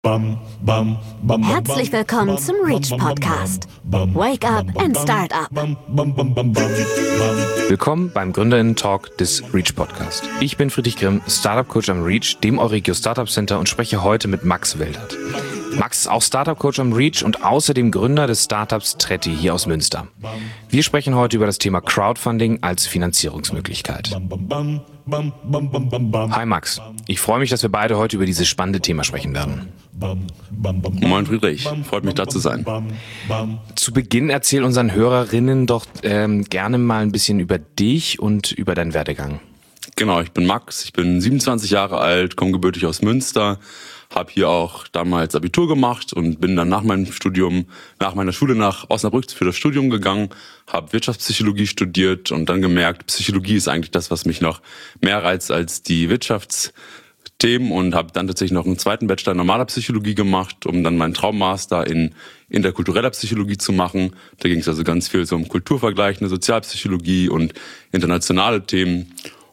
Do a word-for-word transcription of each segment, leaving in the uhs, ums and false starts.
Herzlich willkommen zum Reach Podcast. Wake up and start up. Willkommen beim GründerInnen-Talk des Reach Podcast. Ich bin Friedrich Grimm, Startup-Coach am Reach, dem Euregio Startup Center, und spreche heute mit Max Wildert. Max ist auch Startup-Coach am Reach und außerdem Gründer des Startups Tretti hier aus Münster. Wir sprechen heute über das Thema Crowdfunding als Finanzierungsmöglichkeit. Hi Max, ich freue mich, dass wir beide heute über dieses spannende Thema sprechen werden. Moin Friedrich, freut mich da zu sein. Zu Beginn erzähl unseren Hörerinnen doch ähm, gerne mal ein bisschen über dich und über deinen Werdegang. Genau, ich bin Max, ich bin siebenundzwanzig Jahre alt, komme gebürtig aus Münster, habe hier auch damals Abitur gemacht und bin dann nach meinem Studium, nach meiner Schule nach Osnabrück für das Studium gegangen, habe Wirtschaftspsychologie studiert und dann gemerkt, Psychologie ist eigentlich das, was mich noch mehr reizt als die Wirtschaftsthemen, und habe dann tatsächlich noch einen zweiten Bachelor in normaler Psychologie gemacht, um dann meinen Traummaster in interkultureller Psychologie zu machen. Da ging es also ganz viel so um Kulturvergleichende, Sozialpsychologie und internationale Themen.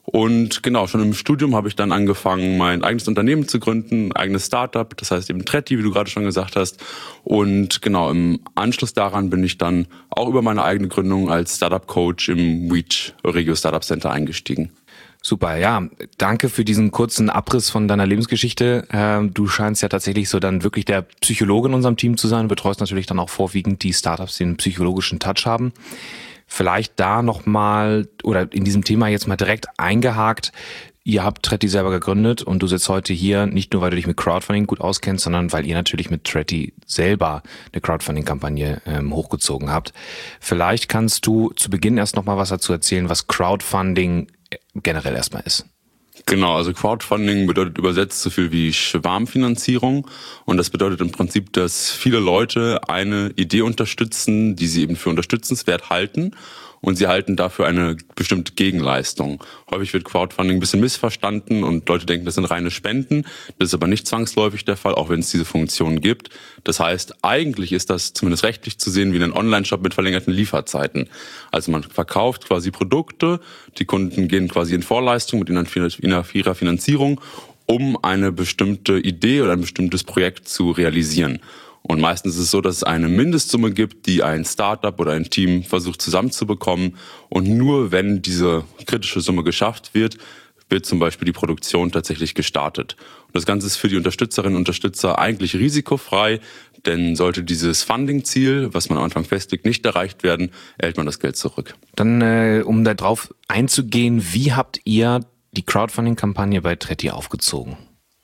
Und genau, schon im Studium habe ich dann angefangen, mein eigenes Unternehmen zu gründen, ein eigenes Startup, das heißt eben Tretti, wie du gerade schon gesagt hast. Und genau, im Anschluss daran bin ich dann auch über meine eigene Gründung als Startup-Coach im Reach Euregio Startup Center eingestiegen. Super, ja, danke für diesen kurzen Abriss von deiner Lebensgeschichte. Du scheinst ja tatsächlich so dann wirklich der Psychologe in unserem Team zu sein, betreust natürlich dann auch vorwiegend die Startups, die einen psychologischen Touch haben. Vielleicht da nochmal oder in diesem Thema jetzt mal direkt eingehakt. Ihr habt Tretti selber gegründet und du sitzt heute hier nicht nur, weil du dich mit Crowdfunding gut auskennst, sondern weil ihr natürlich mit Tretti selber eine Crowdfunding-Kampagne ähm, hochgezogen habt. Vielleicht kannst du zu Beginn erst nochmal was dazu erzählen, was Crowdfunding generell erstmal ist. Genau, also Crowdfunding bedeutet übersetzt so viel wie Schwarmfinanzierung, und das bedeutet im Prinzip, dass viele Leute eine Idee unterstützen, die sie eben für unterstützenswert halten, und sie halten dafür eine bestimmte Gegenleistung. Häufig wird Crowdfunding ein bisschen missverstanden und Leute denken, das sind reine Spenden. Das ist aber nicht zwangsläufig der Fall, auch wenn es diese Funktion gibt. Das heißt, eigentlich ist das zumindest rechtlich zu sehen wie ein Online-Shop mit verlängerten Lieferzeiten. Also man verkauft quasi Produkte, die Kunden gehen quasi in Vorleistung mit ihrer Finanzierung, um eine bestimmte Idee oder ein bestimmtes Projekt zu realisieren. Und meistens ist es so, dass es eine Mindestsumme gibt, die ein Startup oder ein Team versucht zusammenzubekommen. Und nur wenn diese kritische Summe geschafft wird, wird zum Beispiel die Produktion tatsächlich gestartet. Und das Ganze ist für die Unterstützerinnen und Unterstützer eigentlich risikofrei, denn sollte dieses Funding-Ziel, was man am Anfang festlegt, nicht erreicht werden, erhält man das Geld zurück. Dann, äh, um da drauf einzugehen, wie habt ihr die Crowdfunding-Kampagne bei Tretti aufgezogen?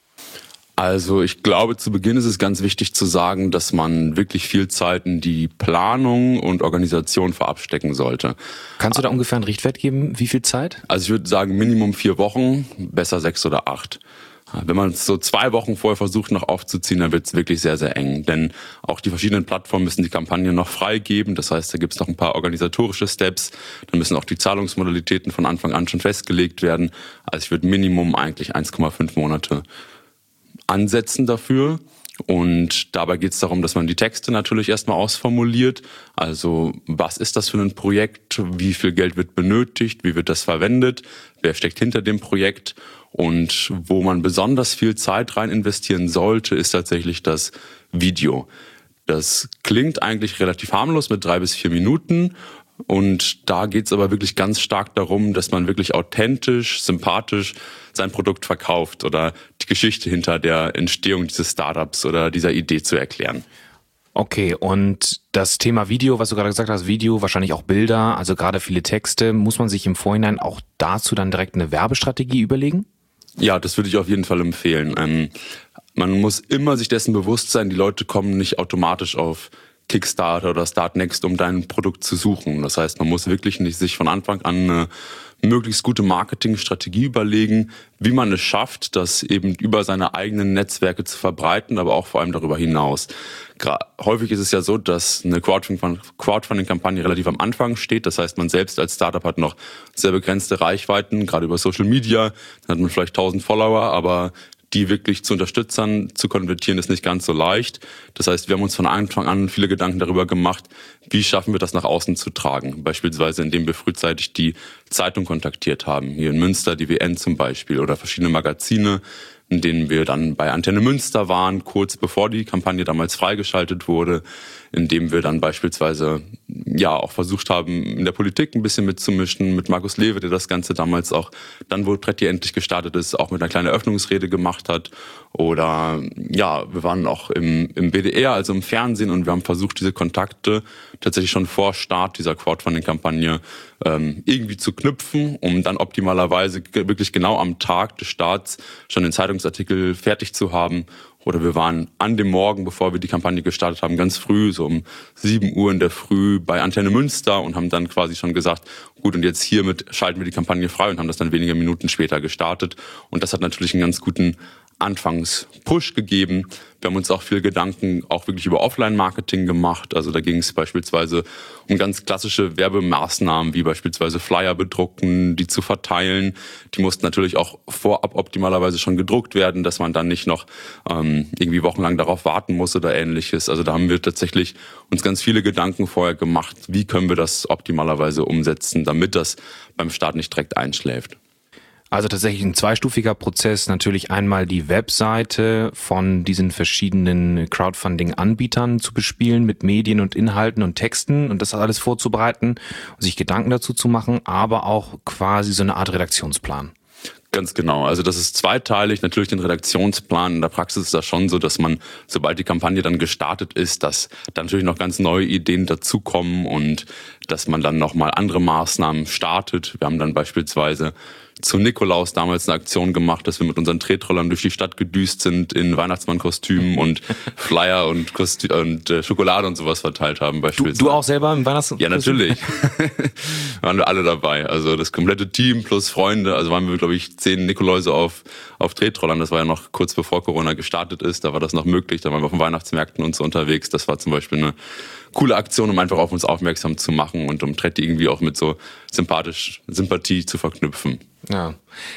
Also ich glaube, zu Beginn ist es ganz wichtig zu sagen, dass man wirklich viel Zeit in die Planung und Organisation vorab stecken sollte. Kannst du da ungefähr einen Richtwert geben? Wie viel Zeit? Also ich würde sagen Minimum vier Wochen, besser sechs oder acht. Wenn man es so zwei Wochen vorher versucht noch aufzuziehen, dann wird es wirklich sehr, sehr eng. Denn auch die verschiedenen Plattformen müssen die Kampagne noch freigeben. Das heißt, da gibt es noch ein paar organisatorische Steps. Dann müssen auch die Zahlungsmodalitäten von Anfang an schon festgelegt werden. Also ich würde Minimum eigentlich eins Komma fünf Monate ansetzen dafür. Und dabei geht es darum, dass man die Texte natürlich erstmal ausformuliert. Also was ist das für ein Projekt? Wie viel Geld wird benötigt? Wie wird das verwendet? Wer steckt hinter dem Projekt? Und wo man besonders viel Zeit rein investieren sollte, ist tatsächlich das Video. Das klingt eigentlich relativ harmlos mit drei bis vier Minuten. Und da geht's aber wirklich ganz stark darum, dass man wirklich authentisch, sympathisch sein Produkt verkauft oder die Geschichte hinter der Entstehung dieses Startups oder dieser Idee zu erklären. Okay, und das Thema Video, was du gerade gesagt hast, Video, wahrscheinlich auch Bilder, also gerade viele Texte, muss man sich im Vorhinein auch dazu dann direkt eine Werbestrategie überlegen? Ja, das würde ich auf jeden Fall empfehlen. Ähm, man muss immer sich dessen bewusst sein, die Leute kommen nicht automatisch auf Kickstarter oder Startnext, um dein Produkt zu suchen. Das heißt, man muss wirklich nicht sich von Anfang an eine möglichst gute Marketingstrategie überlegen, wie man es schafft, das eben über seine eigenen Netzwerke zu verbreiten, aber auch vor allem darüber hinaus. Häufig ist es ja so, dass eine Crowdfunding-Kampagne relativ am Anfang steht. Das heißt, man selbst als Startup hat noch sehr begrenzte Reichweiten, gerade über Social Media. Dann hat man vielleicht tausend Follower, aber die wirklich zu Unterstützern zu konvertieren, ist nicht ganz so leicht. Das heißt, wir haben uns von Anfang an viele Gedanken darüber gemacht, wie schaffen wir das nach außen zu tragen. Beispielsweise, indem wir frühzeitig die Zeitung kontaktiert haben. Hier in Münster, die W N zum Beispiel, oder verschiedene Magazine. in denen wir dann bei Antenne Münster waren, kurz bevor die Kampagne damals freigeschaltet wurde, in dem wir dann beispielsweise ja auch versucht haben, in der Politik ein bisschen mitzumischen, mit Markus Lewe, der das Ganze damals auch, dann wo Tretti endlich gestartet ist, auch mit einer kleinen Eröffnungsrede gemacht hat. Oder ja, wir waren auch im, im B D R, also im Fernsehen, und wir haben versucht, diese Kontakte tatsächlich schon vor Start dieser Crowdfunding-Kampagne ähm, irgendwie zu knüpfen, um dann optimalerweise wirklich genau am Tag des Starts schon den Zeitungsartikel fertig zu haben. Oder wir waren an dem Morgen, bevor wir die Kampagne gestartet haben, ganz früh, so um sieben Uhr in der Früh bei Antenne Münster und haben dann quasi schon gesagt, gut, und jetzt hiermit schalten wir die Kampagne frei, und haben das dann wenige Minuten später gestartet. Und das hat natürlich einen ganz guten Anfangs-Push gegeben. Wir haben uns auch viel Gedanken auch wirklich über Offline-Marketing gemacht. Also da ging es beispielsweise um ganz klassische Werbemaßnahmen, wie beispielsweise Flyer bedrucken, die zu verteilen. Die mussten natürlich auch vorab optimalerweise schon gedruckt werden, dass man dann nicht noch ähm, irgendwie wochenlang darauf warten muss oder ähnliches. Also da haben wir tatsächlich uns ganz viele Gedanken vorher gemacht, wie können wir das optimalerweise umsetzen, damit das beim Start nicht direkt einschläft. Also tatsächlich ein zweistufiger Prozess, natürlich einmal die Webseite von diesen verschiedenen Crowdfunding-Anbietern zu bespielen mit Medien und Inhalten und Texten und das alles vorzubereiten und sich Gedanken dazu zu machen, aber auch quasi so eine Art Redaktionsplan. Ganz genau. Also das ist zweiteilig. Natürlich den Redaktionsplan. In der Praxis ist das schon so, dass man, sobald die Kampagne dann gestartet ist, dass da natürlich noch ganz neue Ideen dazukommen und dass man dann nochmal andere Maßnahmen startet. Wir haben dann beispielsweise zu Nikolaus damals eine Aktion gemacht, dass wir mit unseren Tretrollern durch die Stadt gedüst sind in Weihnachtsmannkostümen und Flyer und, Kostü- und äh, Schokolade und sowas verteilt haben beispielsweise. Du, du auch selber im Weihnachtskostüm? Ja, natürlich. Waren wir alle dabei. Also das komplette Team plus Freunde. Also waren wir, glaube ich, zehn Nikoläuse auf, auf Tretrollern. Das war ja noch kurz bevor Corona gestartet ist. Da war das noch möglich. Da waren wir auf den Weihnachtsmärkten und so unterwegs. Das war zum Beispiel eine coole Aktion, um einfach auf uns aufmerksam zu machen und um Tretti irgendwie auch mit so sympathisch Sympathie zu verknüpfen. Ja,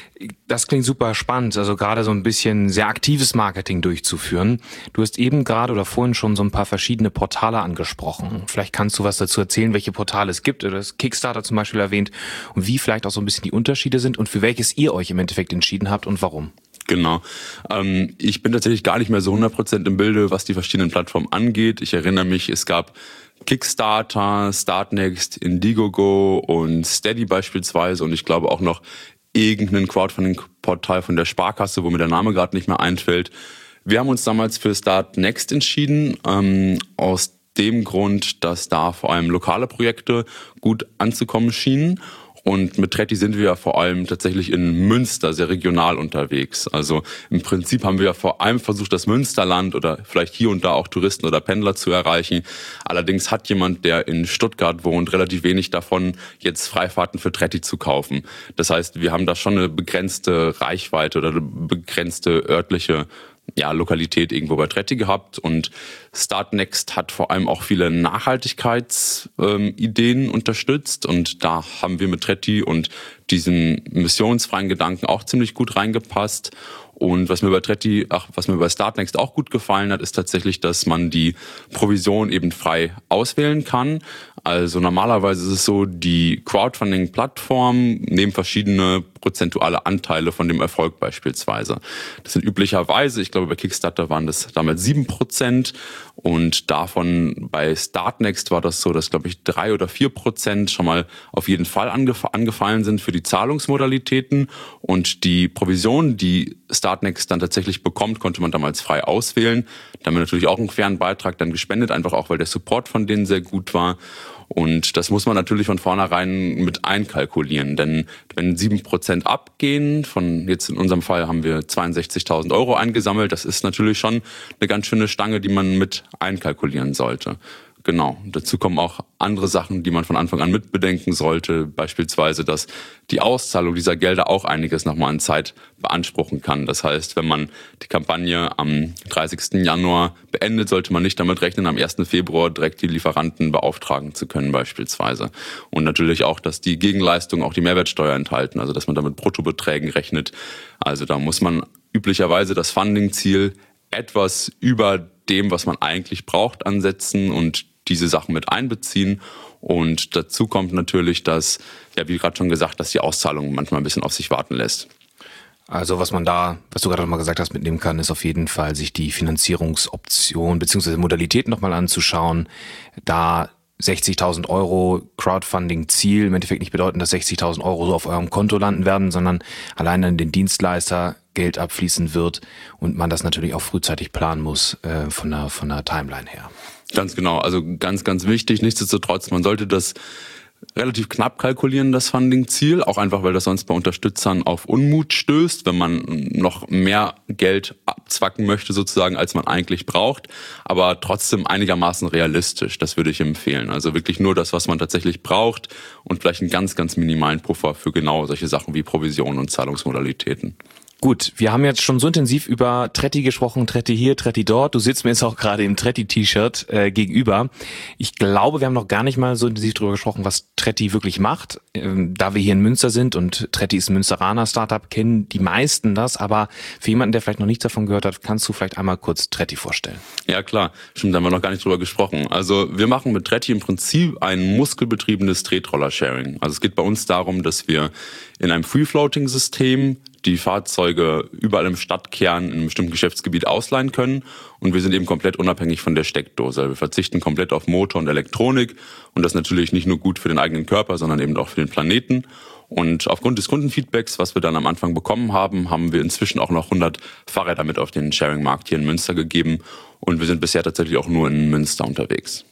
das klingt super spannend, also gerade so ein bisschen sehr aktives Marketing durchzuführen. Du hast eben gerade oder vorhin schon so ein paar verschiedene Portale angesprochen. Vielleicht kannst du was dazu erzählen, welche Portale es gibt. Oder das Kickstarter zum Beispiel erwähnt und wie vielleicht auch so ein bisschen die Unterschiede sind und für welches ihr euch im Endeffekt entschieden habt und warum. Genau. Ähm, ich bin tatsächlich gar nicht mehr so hundert Prozent im Bilde, was die verschiedenen Plattformen angeht. Ich erinnere mich, es gab Kickstarter, Startnext, Indiegogo und Steady beispielsweise und ich glaube auch noch irgendein Crowdfunding-Portal von der Sparkasse, wo mir der Name gerade nicht mehr einfällt. Wir haben uns damals für Startnext entschieden, ähm, aus dem Grund, dass da vor allem lokale Projekte gut anzukommen schienen. Und mit Tretti sind wir ja vor allem tatsächlich in Münster sehr regional unterwegs. Also im Prinzip haben wir ja vor allem versucht, das Münsterland oder vielleicht hier und da auch Touristen oder Pendler zu erreichen. Allerdings hat jemand, der in Stuttgart wohnt, relativ wenig davon, jetzt Freifahrten für Tretti zu kaufen. Das heißt, wir haben da schon eine begrenzte Reichweite oder eine begrenzte örtliche ja, Lokalität irgendwo bei Tretti gehabt und Startnext hat vor allem auch viele Nachhaltigkeitsideen ähm, unterstützt und da haben wir mit Tretti und diesen missionsfreien Gedanken auch ziemlich gut reingepasst. Und was mir bei Tretti, ach, was mir bei Startnext auch gut gefallen hat, ist tatsächlich, dass man die Provision eben frei auswählen kann. Also normalerweise ist es so, die Crowdfunding-Plattformen nehmen verschiedene prozentuale Anteile von dem Erfolg beispielsweise. Das sind üblicherweise, ich glaube bei Kickstarter waren das damals sieben Prozent und davon bei Startnext war das so, dass glaube ich drei oder vier Prozent schon mal auf jeden Fall angef- angefallen sind für die Zahlungsmodalitäten und die Provision, die Startnext dann tatsächlich bekommt, konnte man damals frei auswählen. Da haben wir natürlich auch einen fairen Beitrag dann gespendet, einfach auch, weil der Support von denen sehr gut war. Und das muss man natürlich von vornherein mit einkalkulieren, denn wenn sieben Prozent abgehen, von jetzt in unserem Fall haben wir zweiundsechzigtausend Euro eingesammelt, das ist natürlich schon eine ganz schöne Stange, die man mit einkalkulieren sollte. Genau, dazu kommen auch andere Sachen, die man von Anfang an mitbedenken sollte, beispielsweise, dass die Auszahlung dieser Gelder auch einiges nochmal an Zeit beanspruchen kann. Das heißt, wenn man die Kampagne am dreißigsten Januar beendet, sollte man nicht damit rechnen, am ersten Februar direkt die Lieferanten beauftragen zu können beispielsweise. Und natürlich auch, dass die Gegenleistungen auch die Mehrwertsteuer enthalten, also dass man damit Bruttobeträgen rechnet. Also da muss man üblicherweise das Funding-Ziel etwas über dem, was man eigentlich braucht, ansetzen und diese Sachen mit einbeziehen. Und dazu kommt natürlich, dass, ja, wie gerade schon gesagt, dass die Auszahlung manchmal ein bisschen auf sich warten lässt. Also was man da, was du gerade nochmal gesagt hast, mitnehmen kann, ist auf jeden Fall, sich die Finanzierungsoption bzw. Modalitäten nochmal anzuschauen. Da sechzigtausend Euro Crowdfunding-Ziel im Endeffekt nicht bedeuten, dass sechzigtausend Euro so auf eurem Konto landen werden, sondern allein an den Dienstleister Geld abfließen wird und man das natürlich auch frühzeitig planen muss äh, von der, von der Timeline her. Ganz genau, also ganz, ganz wichtig. Nichtsdestotrotz, man sollte das relativ knapp kalkulieren, das Funding-Ziel, auch einfach, weil das sonst bei Unterstützern auf Unmut stößt, wenn man noch mehr Geld abzwacken möchte sozusagen, als man eigentlich braucht, aber trotzdem einigermaßen realistisch, das würde ich empfehlen. Also wirklich nur das, was man tatsächlich braucht und vielleicht einen ganz, ganz minimalen Puffer für genau solche Sachen wie Provisionen und Zahlungsmodalitäten. Gut, wir haben jetzt schon so intensiv über Tretti gesprochen, Tretti hier, Tretti dort. Du sitzt mir jetzt auch gerade im Tretti-T-Shirt äh, gegenüber. Ich glaube, wir haben noch gar nicht mal so intensiv darüber gesprochen, was Tretti wirklich macht. Ähm, da wir hier in Münster sind und Tretti ist ein Münsteraner Startup, kennen die meisten das. Aber für jemanden, der vielleicht noch nichts davon gehört hat, kannst du vielleicht einmal kurz Tretti vorstellen? Ja klar, stimmt, da haben wir noch gar nicht drüber gesprochen. Also wir machen mit Tretti im Prinzip ein muskelbetriebenes Tretroller-Sharing. Also es geht bei uns darum, dass wir in einem Free-Floating-System die Fahrzeuge überall im Stadtkern in einem bestimmten Geschäftsgebiet ausleihen können und wir sind eben komplett unabhängig von der Steckdose. Wir verzichten komplett auf Motor und Elektronik und das natürlich nicht nur gut für den eigenen Körper, sondern eben auch für den Planeten. Und aufgrund des Kundenfeedbacks, was wir dann am Anfang bekommen haben, haben wir inzwischen auch noch hundert Fahrräder mit auf den Sharing-Markt hier in Münster gegeben und wir sind bisher tatsächlich auch nur in Münster unterwegs.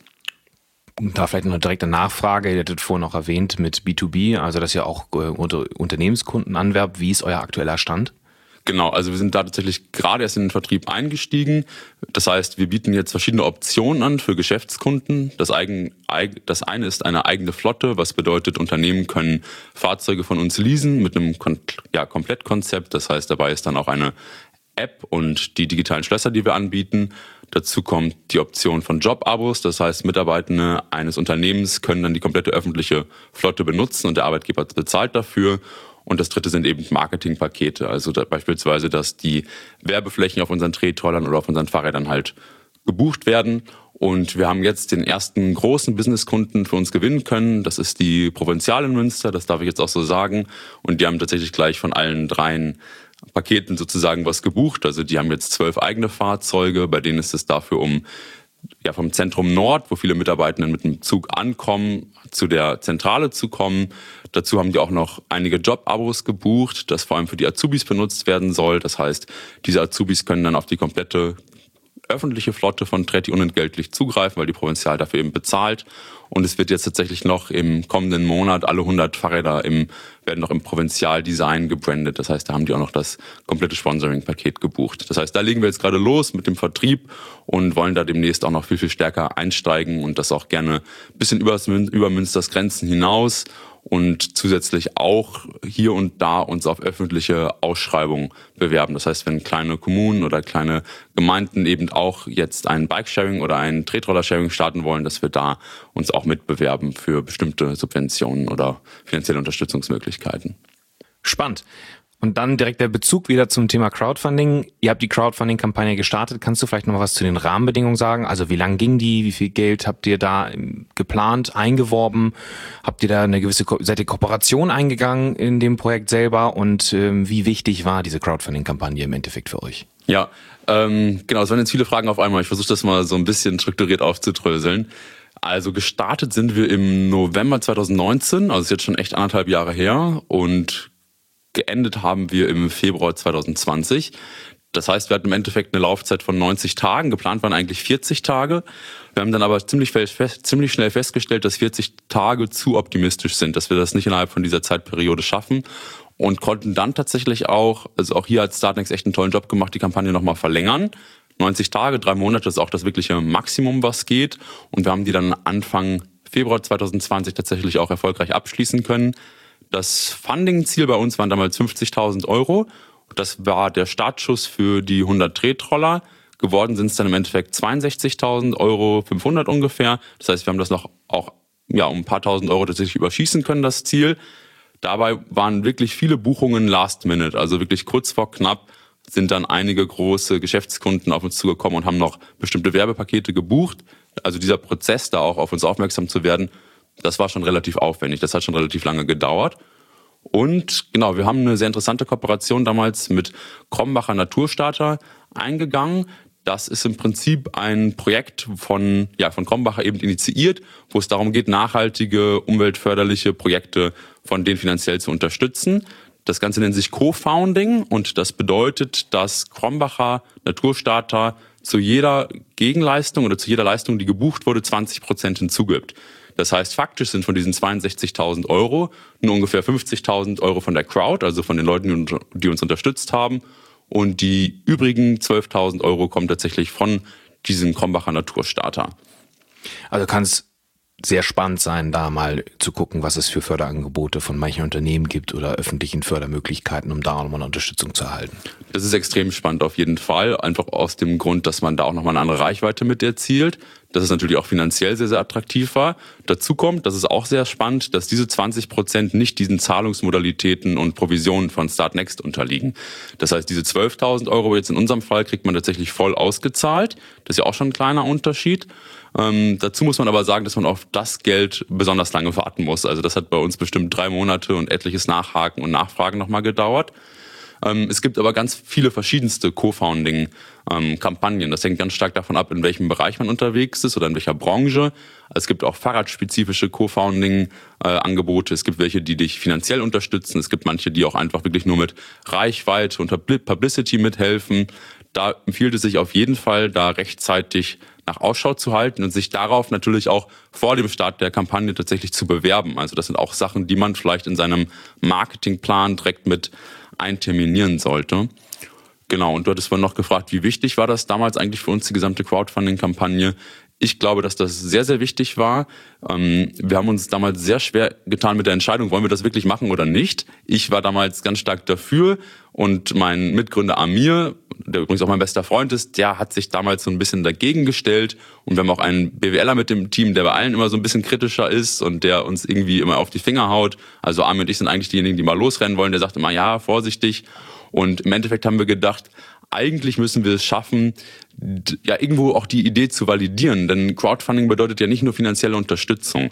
Da vielleicht noch eine direkte Nachfrage, ihr hattet vorhin auch erwähnt mit B zwei B, also dass ihr auch unter Unternehmenskunden anwerbt. Wie ist euer aktueller Stand? Genau, also wir sind da tatsächlich gerade erst in den Vertrieb eingestiegen. Das heißt, wir bieten jetzt verschiedene Optionen an für Geschäftskunden. Das, eigen, das eine ist eine eigene Flotte, was bedeutet, Unternehmen können Fahrzeuge von uns leasen mit einem ja, Komplettkonzept. Das heißt, dabei ist dann auch eine App und die digitalen Schlösser, die wir anbieten. Dazu kommt die Option von Jobabos, das heißt, Mitarbeitende eines Unternehmens können dann die komplette öffentliche Flotte benutzen und der Arbeitgeber bezahlt dafür. Und das dritte sind eben Marketingpakete, also da beispielsweise, dass die Werbeflächen auf unseren Tretrollern oder auf unseren Fahrrädern halt gebucht werden. Und wir haben jetzt den ersten großen Businesskunden für uns gewinnen können. Das ist die Provinzial in Münster, das darf ich jetzt auch so sagen. Und die haben tatsächlich gleich von allen dreien Paketen sozusagen was gebucht. Also die haben jetzt zwölf eigene Fahrzeuge, bei denen ist es dafür um ja vom Zentrum Nord, wo viele Mitarbeitenden mit dem Zug ankommen, zu der Zentrale zu kommen. Dazu haben die auch noch einige Jobabos gebucht, das vor allem für die Azubis benutzt werden soll. Das heißt, diese Azubis können dann auf die komplette öffentliche Flotte von Tretti unentgeltlich zugreifen, weil die Provinzial dafür eben bezahlt. Und es wird jetzt tatsächlich noch im kommenden Monat alle hundert Fahrräder im, werden noch im Provinzial-Design gebrandet. Das heißt, da haben die auch noch das komplette Sponsoring-Paket gebucht. Das heißt, da legen wir jetzt gerade los mit dem Vertrieb und wollen da demnächst auch noch viel, viel stärker einsteigen und das auch gerne ein bisschen über, über Münsters Grenzen hinaus und zusätzlich auch hier und da uns auf öffentliche Ausschreibungen bewerben. Das heißt, wenn kleine Kommunen oder kleine Gemeinden eben auch jetzt ein Bike-Sharing oder ein Tretroller-Sharing starten wollen, dass wir da uns auch mitbewerben für bestimmte Subventionen oder finanzielle Unterstützungsmöglichkeiten. Spannend. Und dann direkt der Bezug wieder zum Thema Crowdfunding. Ihr habt die Crowdfunding-Kampagne gestartet. Kannst du vielleicht noch mal was zu den Rahmenbedingungen sagen? Also wie lang ging die? Wie viel Geld habt ihr da geplant, eingeworben? Habt ihr da eine gewisse, Ko- seid ihr Kooperation eingegangen in dem Projekt selber? Und ähm, wie wichtig war diese Crowdfunding-Kampagne im Endeffekt für euch? Ja, ähm, genau. Es waren jetzt viele Fragen auf einmal. Ich versuche das mal so ein bisschen strukturiert aufzudröseln. Also gestartet sind wir im November zwanzig neunzehn, also ist jetzt schon echt anderthalb Jahre her und geendet haben wir im Februar zwanzig zwanzig. Das heißt, wir hatten im Endeffekt eine Laufzeit von neunzig Tagen. Geplant waren eigentlich vierzig Tage. Wir haben dann aber ziemlich, fest, ziemlich schnell festgestellt, dass vierzig Tage zu optimistisch sind, dass wir das nicht innerhalb von dieser Zeitperiode schaffen und konnten dann tatsächlich auch, also auch hier hat Startnext echt einen tollen Job gemacht, die Kampagne nochmal verlängern. neunzig Tage, drei Monate ist auch das wirkliche Maximum, was geht. Und wir haben die dann Anfang Februar zwanzig zwanzig tatsächlich auch erfolgreich abschließen können. Das Funding-Ziel bei uns waren damals fünfzigtausend Euro. Das war der Startschuss für die hundert Tretroller. Geworden sind es dann im Endeffekt zweiundsechzigtausend Euro, fünfhundert ungefähr. Das heißt, wir haben das noch auch ja, um ein paar tausend Euro tatsächlich überschießen können, das Ziel. Dabei waren wirklich viele Buchungen last minute, also wirklich kurz vor knapp sind dann einige große Geschäftskunden auf uns zugekommen und haben noch bestimmte Werbepakete gebucht. Also dieser Prozess, da auch auf uns aufmerksam zu werden, das war schon relativ aufwendig, das hat schon relativ lange gedauert. Und genau, wir haben eine sehr interessante Kooperation damals mit Krombacher Naturstarter eingegangen. Das ist im Prinzip ein Projekt von, ja, von Krombacher eben initiiert, wo es darum geht, nachhaltige, umweltförderliche Projekte von denen finanziell zu unterstützen. Das Ganze nennt sich Co-Founding und das bedeutet, dass Krombacher Naturstarter zu jeder Gegenleistung oder zu jeder Leistung, die gebucht wurde, zwanzig Prozent hinzugibt. Das heißt, faktisch sind von diesen zweiundsechzigtausend Euro nur ungefähr fünfzigtausend Euro von der Crowd, also von den Leuten, die uns unterstützt haben. Und die übrigen zwölftausend Euro kommen tatsächlich von diesem Krombacher Naturstarter. Also kann es sehr spannend sein, da mal zu gucken, was es für Förderangebote von manchen Unternehmen gibt oder öffentlichen Fördermöglichkeiten, um da auch nochmal eine Unterstützung zu erhalten. Das ist extrem spannend auf jeden Fall, einfach aus dem Grund, dass man da auch nochmal eine andere Reichweite mit erzielt, dass es natürlich auch finanziell sehr, sehr attraktiv war. Dazu kommt, das ist auch sehr spannend, dass diese zwanzig Prozent nicht diesen Zahlungsmodalitäten und Provisionen von Startnext unterliegen. Das heißt, diese zwölftausend Euro jetzt in unserem Fall kriegt man tatsächlich voll ausgezahlt. Das ist ja auch schon ein kleiner Unterschied. Ähm, dazu muss man aber sagen, dass man auf das Geld besonders lange warten muss. Also das hat bei uns bestimmt drei Monate und etliches Nachhaken und Nachfragen nochmal gedauert. Ähm, es gibt aber ganz viele verschiedenste Co-Founding-Kampagnen. Ähm, das hängt ganz stark davon ab, in welchem Bereich man unterwegs ist oder in welcher Branche. Es gibt auch fahrradspezifische Co-Founding-Angebote. Es gibt welche, die dich finanziell unterstützen. Es gibt manche, die auch einfach wirklich nur mit Reichweite und Publicity mithelfen. Da empfiehlt es sich auf jeden Fall, da rechtzeitig nach Ausschau zu halten und sich darauf natürlich auch vor dem Start der Kampagne tatsächlich zu bewerben. Also das sind auch Sachen, die man vielleicht in seinem Marketingplan direkt mit einterminieren sollte. Genau, und du hattest vorhin noch gefragt, wie wichtig war das damals eigentlich für uns, die gesamte Crowdfunding-Kampagne? Ich glaube, dass das sehr, sehr wichtig war. Wir haben uns damals sehr schwer getan mit der Entscheidung, wollen wir das wirklich machen oder nicht. Ich war damals ganz stark dafür und mein Mitgründer Amir, der übrigens auch mein bester Freund ist, der hat sich damals so ein bisschen dagegen gestellt. Und wir haben auch einen BWLer mit dem Team, der bei allen immer so ein bisschen kritischer ist und der uns irgendwie immer auf die Finger haut. Also Amir und ich sind eigentlich diejenigen, die mal losrennen wollen. Der sagt immer, ja, vorsichtig. Und im Endeffekt haben wir gedacht, eigentlich müssen wir es schaffen, ja irgendwo auch die Idee zu validieren. Denn Crowdfunding bedeutet ja nicht nur finanzielle Unterstützung.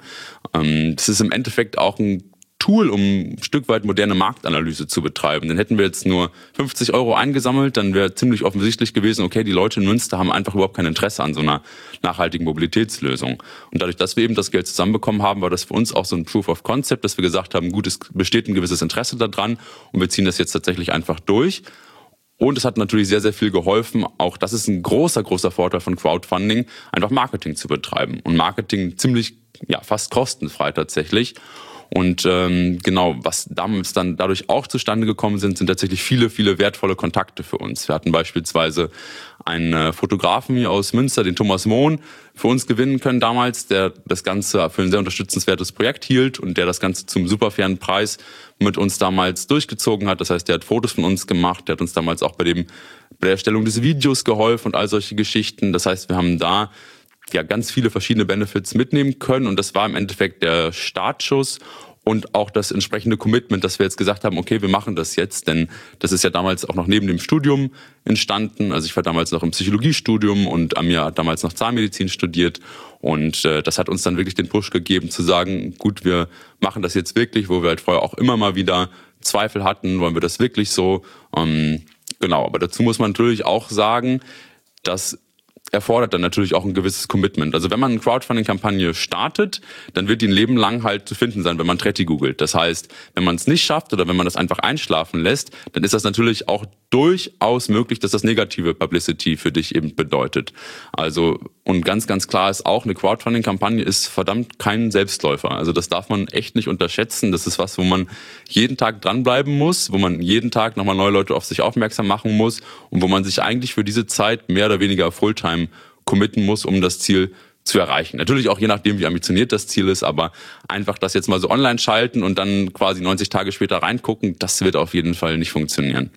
Das ist im Endeffekt auch ein Tool, um ein Stück weit moderne Marktanalyse zu betreiben. Dann hätten wir jetzt nur fünfzig Euro eingesammelt, dann wäre ziemlich offensichtlich gewesen, okay, die Leute in Münster haben einfach überhaupt kein Interesse an so einer nachhaltigen Mobilitätslösung. Und dadurch, dass wir eben das Geld zusammenbekommen haben, war das für uns auch so ein Proof of Concept, dass wir gesagt haben, gut, es besteht ein gewisses Interesse daran und wir ziehen das jetzt tatsächlich einfach durch. Und es hat natürlich sehr, sehr viel geholfen. Auch das ist ein großer, großer Vorteil von Crowdfunding, einfach Marketing zu betreiben. Und Marketing ziemlich, ja, fast kostenfrei tatsächlich. Und ähm, genau, was damals dann dadurch auch zustande gekommen sind, sind tatsächlich viele, viele wertvolle Kontakte für uns. Wir hatten beispielsweise einen äh, Fotografen hier aus Münster, den Thomas Mohn, für uns gewinnen können damals, der das Ganze für ein sehr unterstützenswertes Projekt hielt und der das Ganze zum super fairen Preis mit uns damals durchgezogen hat. Das heißt, der hat Fotos von uns gemacht, der hat uns damals auch bei dem bei der Erstellung des Videos geholfen und all solche Geschichten. Das heißt, wir haben da ja ganz viele verschiedene Benefits mitnehmen können und das war im Endeffekt der Startschuss und auch das entsprechende Commitment, dass wir jetzt gesagt haben, okay, wir machen das jetzt, denn das ist ja damals auch noch neben dem Studium entstanden. Also ich war damals noch im Psychologiestudium und Amir hat damals noch Zahnmedizin studiert und äh, das hat uns dann wirklich den Push gegeben zu sagen, gut, wir machen das jetzt wirklich, wo wir halt vorher auch immer mal wieder Zweifel hatten, wollen wir das wirklich so? Ähm, genau, aber dazu muss man natürlich auch sagen, dass erfordert dann natürlich auch ein gewisses Commitment. Also wenn man eine Crowdfunding-Kampagne startet, dann wird die ein Leben lang halt zu finden sein, wenn man Tretti googelt. Das heißt, wenn man es nicht schafft oder wenn man das einfach einschlafen lässt, dann ist das natürlich auch durchaus möglich, dass das negative Publicity für dich eben bedeutet. Also und ganz, ganz klar ist auch, eine Crowdfunding-Kampagne ist verdammt kein Selbstläufer. Also das darf man echt nicht unterschätzen. Das ist was, wo man jeden Tag dranbleiben muss, wo man jeden Tag nochmal neue Leute auf sich aufmerksam machen muss und wo man sich eigentlich für diese Zeit mehr oder weniger Fulltime committen muss, um das Ziel zu erreichen. Natürlich auch je nachdem, wie ambitioniert das Ziel ist, aber einfach das jetzt mal so online schalten und dann quasi neunzig Tage später reingucken, das wird auf jeden Fall nicht funktionieren.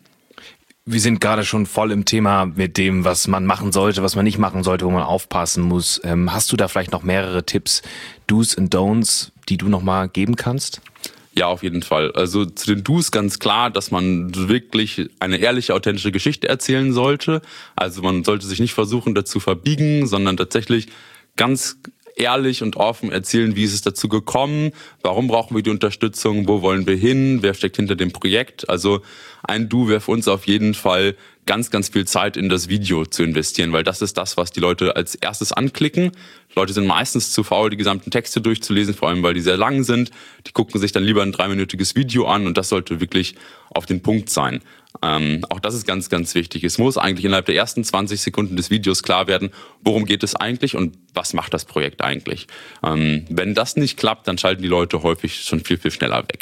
Wir sind gerade schon voll im Thema mit dem, was man machen sollte, was man nicht machen sollte, wo man aufpassen muss. Ähm, hast du da vielleicht noch mehrere Tipps, Do's und Don'ts, die du nochmal geben kannst? Ja, auf jeden Fall. Also zu den Do's ganz klar, dass man wirklich eine ehrliche, authentische Geschichte erzählen sollte. Also man sollte sich nicht versuchen, dazu verbiegen, sondern tatsächlich ganz ehrlich und offen erzählen, wie ist es dazu gekommen, warum brauchen wir die Unterstützung, wo wollen wir hin, wer steckt hinter dem Projekt. Also ein Du wäre für uns auf jeden Fall ganz, ganz viel Zeit in das Video zu investieren, weil das ist das, was die Leute als erstes anklicken. Leute sind meistens zu faul, die gesamten Texte durchzulesen, vor allem weil die sehr lang sind. Die gucken sich dann lieber ein dreiminütiges Video an und das sollte wirklich auf den Punkt sein. Ähm, auch das ist ganz, ganz wichtig. Es muss eigentlich innerhalb der ersten zwanzig Sekunden des Videos klar werden, worum geht es eigentlich und was macht das Projekt eigentlich. Ähm, wenn das nicht klappt, dann schalten die Leute häufig schon viel, viel schneller weg.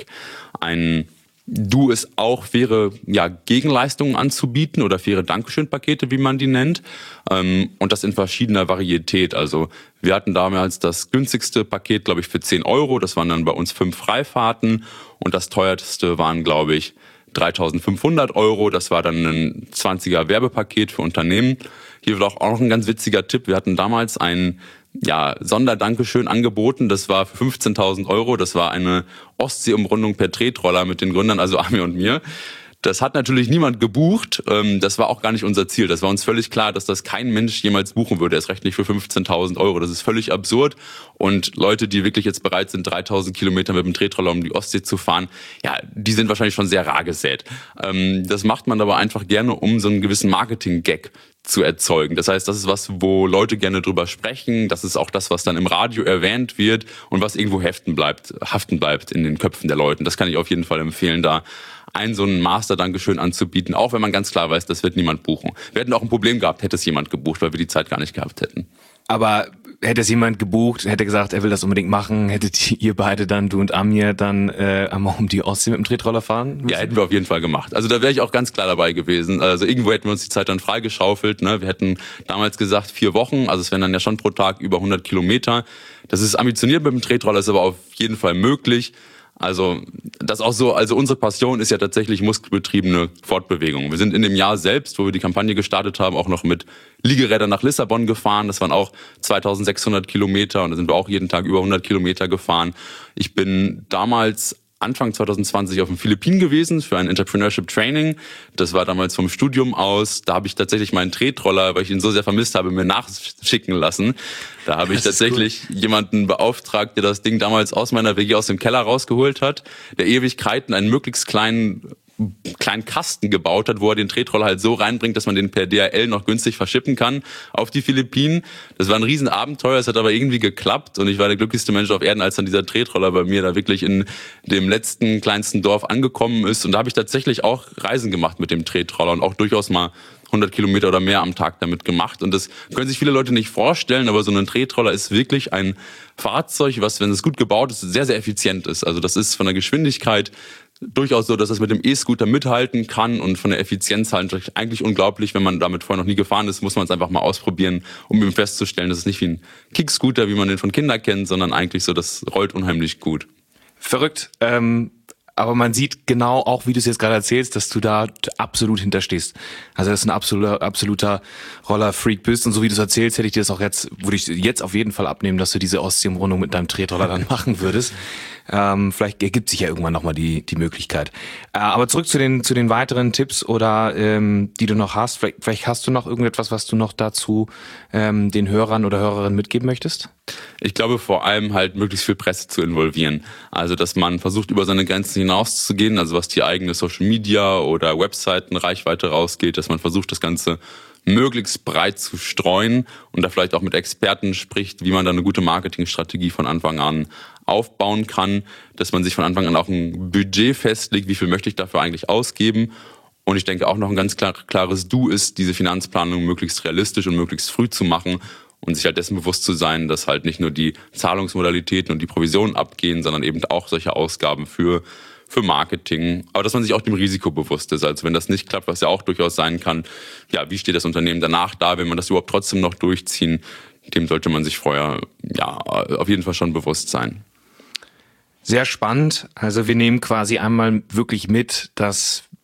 Ein Du es auch faire ja, Gegenleistungen anzubieten oder faire Dankeschön-Pakete, wie man die nennt. Ähm, und das in verschiedener Varietät. Also wir hatten damals das günstigste Paket, glaube ich, für zehn Euro. Das waren dann bei uns fünf Freifahrten. Und das teuerste waren, glaube ich, dreitausendfünfhundert Euro. Das war dann ein zwanziger Werbepaket für Unternehmen. Hier wird auch noch ein ganz witziger Tipp. Wir hatten damals ein ja, Sonderdankeschön angeboten. Das war für fünfzehntausend Euro. Das war eine Ostseeumrundung per Tretroller mit den Gründern, also Ami und mir. Das hat natürlich niemand gebucht. Das war auch gar nicht unser Ziel. Das war uns völlig klar, dass das kein Mensch jemals buchen würde. Erst recht nicht für fünfzehntausend Euro. Das ist völlig absurd. Und Leute, die wirklich jetzt bereit sind, dreitausend Kilometer mit dem Tretroller um die Ostsee zu fahren, ja, die sind wahrscheinlich schon sehr rar gesät. Das macht man aber einfach gerne, um so einen gewissen Marketing-Gag zu erzeugen. Das heißt, das ist was, wo Leute gerne drüber sprechen. Das ist auch das, was dann im Radio erwähnt wird und was irgendwo haften bleibt, haften bleibt in den Köpfen der Leute. Das kann ich auf jeden Fall empfehlen, da ein so ein Master-Dankeschön anzubieten, auch wenn man ganz klar weiß, das wird niemand buchen. Wir hätten auch ein Problem gehabt, hätte es jemand gebucht, weil wir die Zeit gar nicht gehabt hätten. Aber hätte es jemand gebucht, hätte gesagt, er will das unbedingt machen, hättet ihr beide dann, du und Amir, dann äh, einmal um die Ostsee mit dem Tretroller fahren müssen? Ja, hätten wir auf jeden Fall gemacht. Also da wäre ich auch ganz klar dabei gewesen. Also irgendwo hätten wir uns die Zeit dann freigeschaufelt. Ne? Wir hätten damals gesagt vier Wochen, also es wären dann ja schon pro Tag über hundert Kilometer. Das ist ambitioniert mit dem Tretroller, ist aber auf jeden Fall möglich. Also das auch so, also unsere Passion ist ja tatsächlich muskelbetriebene Fortbewegung. Wir sind in dem Jahr selbst, wo wir die Kampagne gestartet haben, auch noch mit Liegerädern nach Lissabon gefahren. Das waren auch zweitausendsechshundert Kilometer und da sind wir auch jeden Tag über hundert Kilometer gefahren. Ich bin damals Anfang zwanzig zwanzig auf den Philippinen gewesen für ein Entrepreneurship Training. Das war damals vom Studium aus. Da habe ich tatsächlich meinen Tretroller, weil ich ihn so sehr vermisst habe, mir nachschicken lassen. Da habe ich tatsächlich jemanden beauftragt, der das Ding damals aus meiner W G aus dem Keller rausgeholt hat, der Ewigkeiten einen möglichst kleinen kleinen Kasten gebaut hat, wo er den Tretroller halt so reinbringt, dass man den per D H L noch günstig verschippen kann auf die Philippinen. Das war ein Riesenabenteuer, es hat aber irgendwie geklappt und ich war der glücklichste Mensch auf Erden, als dann dieser Tretroller bei mir da wirklich in dem letzten, kleinsten Dorf angekommen ist. Und da habe ich tatsächlich auch Reisen gemacht mit dem Tretroller und auch durchaus mal hundert Kilometer oder mehr am Tag damit gemacht. Und das können sich viele Leute nicht vorstellen, aber so ein Tretroller ist wirklich ein Fahrzeug, was, wenn es gut gebaut ist, sehr, sehr effizient ist. Also das ist von der Geschwindigkeit durchaus so, dass es mit dem E-Scooter mithalten kann und von der Effizienz halt eigentlich unglaublich. Wenn man damit vorher noch nie gefahren ist, muss man es einfach mal ausprobieren, um eben festzustellen, dass es nicht wie ein Kickscooter, wie man den von Kindern kennt, sondern eigentlich so, das rollt unheimlich gut. Verrückt. Ähm, aber man sieht genau auch, wie du es jetzt gerade erzählst, dass du da absolut hinterstehst. Also dass du ein absoluter, absoluter Roller-Freak bist. Und so wie du es erzählst, hätte ich dir das auch jetzt, würde ich jetzt auf jeden Fall abnehmen, dass du diese Ostsee-Umrundung mit deinem Tretroller dann machen würdest. Ähm, vielleicht ergibt sich ja irgendwann nochmal die die Möglichkeit. Äh, aber zurück zu den zu den weiteren Tipps oder ähm, die du noch hast. Vielleicht, vielleicht hast du noch irgendetwas, was du noch dazu ähm, den Hörern oder Hörerinnen mitgeben möchtest? Ich glaube vor allem halt möglichst viel Presse zu involvieren. Also dass man versucht, über seine Grenzen hinauszugehen, also was die eigene Social Media oder Webseiten Reichweite rausgeht, dass man versucht, das Ganze möglichst breit zu streuen und da vielleicht auch mit Experten spricht, wie man da eine gute Marketingstrategie von Anfang an aufbauen kann, dass man sich von Anfang an auch ein Budget festlegt, wie viel möchte ich dafür eigentlich ausgeben. Und ich denke auch noch ein ganz klar, klares Du ist, diese Finanzplanung möglichst realistisch und möglichst früh zu machen und sich halt dessen bewusst zu sein, dass halt nicht nur die Zahlungsmodalitäten und die Provisionen abgehen, sondern eben auch solche Ausgaben für für Marketing, aber dass man sich auch dem Risiko bewusst ist. Also wenn das nicht klappt, was ja auch durchaus sein kann, ja, wie steht das Unternehmen danach da, wenn man das überhaupt trotzdem noch durchziehen, dem sollte man sich vorher ja auf jeden Fall schon bewusst sein. Sehr spannend. Also wir nehmen quasi einmal wirklich mit, dass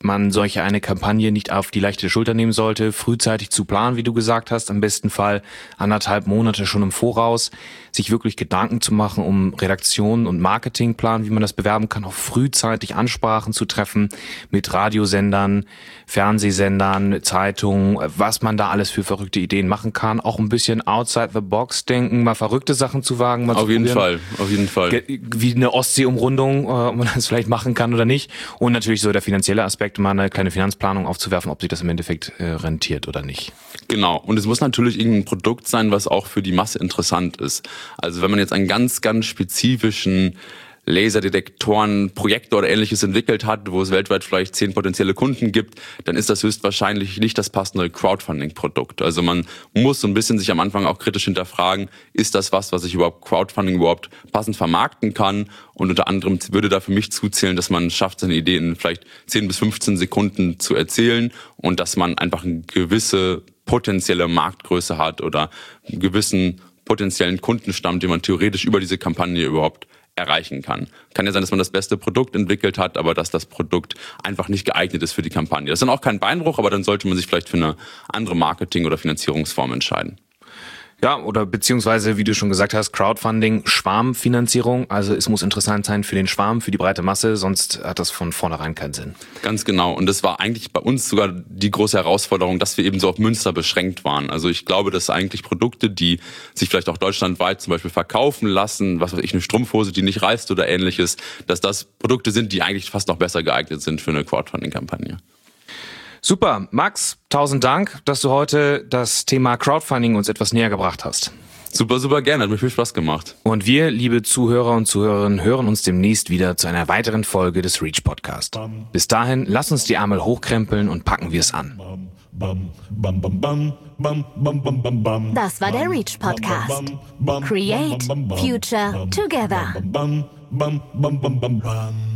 man solche eine Kampagne nicht auf die leichte Schulter nehmen sollte, frühzeitig zu planen, wie du gesagt hast, am besten Fall anderthalb Monate schon im Voraus, sich wirklich Gedanken zu machen um Redaktion und Marketingplan, wie man das bewerben kann, auch frühzeitig Ansprachen zu treffen mit Radiosendern, Fernsehsendern, Zeitungen, was man da alles für verrückte Ideen machen kann, auch ein bisschen outside the box denken, mal verrückte Sachen zu wagen. Mal auf zu jeden probieren. Fall, auf jeden Fall. Wie eine Ostsee-Umrundung, ob man das vielleicht machen kann oder nicht. Und natürlich so der finanzielle Aspekt, mal eine kleine Finanzplanung aufzuwerfen, ob sich das im Endeffekt äh, rentiert oder nicht. Genau. Und es muss natürlich irgendein Produkt sein, was auch für die Masse interessant ist. Also wenn man jetzt einen ganz, ganz spezifischen Laserdetektoren, Projektor oder ähnliches entwickelt hat, wo es weltweit vielleicht zehn potenzielle Kunden gibt, dann ist das höchstwahrscheinlich nicht das passende Crowdfunding-Produkt. Also man muss so ein bisschen sich am Anfang auch kritisch hinterfragen, ist das was, was ich überhaupt Crowdfunding überhaupt passend vermarkten kann? Und unter anderem würde da für mich zuzählen, dass man schafft, seine Ideen in vielleicht zehn bis fünfzehn Sekunden zu erzählen und dass man einfach eine gewisse potenzielle Marktgröße hat oder einen gewissen potenziellen Kundenstamm, den man theoretisch über diese Kampagne überhaupt erreichen kann. Kann ja sein, dass man das beste Produkt entwickelt hat, aber dass das Produkt einfach nicht geeignet ist für die Kampagne. Das ist dann auch kein Beinbruch, aber dann sollte man sich vielleicht für eine andere Marketing- oder Finanzierungsform entscheiden. Ja, oder beziehungsweise, wie du schon gesagt hast, Crowdfunding, Schwarmfinanzierung. Also es muss interessant sein für den Schwarm, für die breite Masse, sonst hat das von vornherein keinen Sinn. Ganz genau. Und das war eigentlich bei uns sogar die große Herausforderung, dass wir eben so auf Münster beschränkt waren. Also ich glaube, dass eigentlich Produkte, die sich vielleicht auch deutschlandweit zum Beispiel verkaufen lassen, was weiß ich, eine Strumpfhose, die nicht reißt oder ähnliches, dass das Produkte sind, die eigentlich fast noch besser geeignet sind für eine Crowdfunding-Kampagne. Super. Max, tausend Dank, dass du heute das Thema Crowdfunding uns etwas näher gebracht hast. Super, super gerne. Hat mir viel Spaß gemacht. Und wir, liebe Zuhörer und Zuhörerinnen, hören uns demnächst wieder zu einer weiteren Folge des Reach Podcast. Bis dahin, lass uns die Ärmel hochkrempeln und packen wir es an. Das war der Reach Podcast. Create Future Together.